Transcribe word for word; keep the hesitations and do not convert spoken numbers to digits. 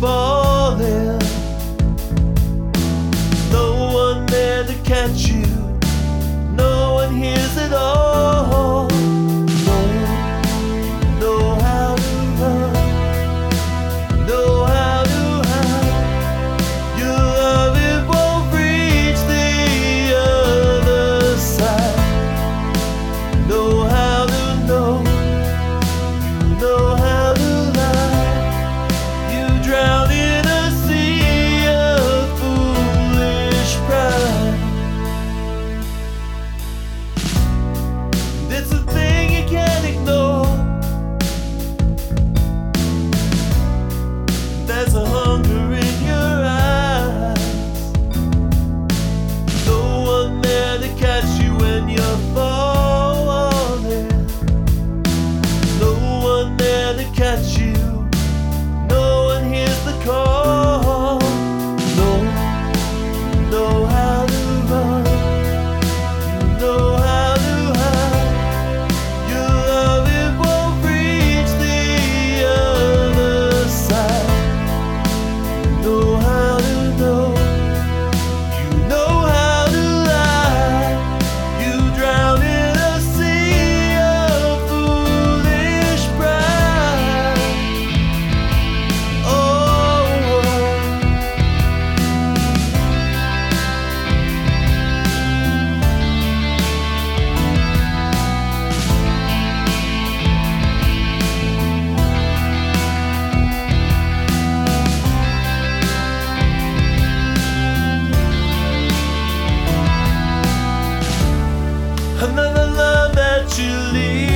falling. No one there to catch you, no one hears it all. No, know how to run, know how to hide. Your love, it won't reach the other side. Know how to know, you know how to lie. You drown in a sea of foolish pride. It's a thing you can't ignore. There's a hunger in your eyes. No one there to catch you when you're falling. No one there to catch you, no one hears the call. No, know how to run, you know how to hide. Your love, it won't reach the other side. Know how to know, you know how to lie. You drown in a sea of foolish pride. Oh, another love that you leave.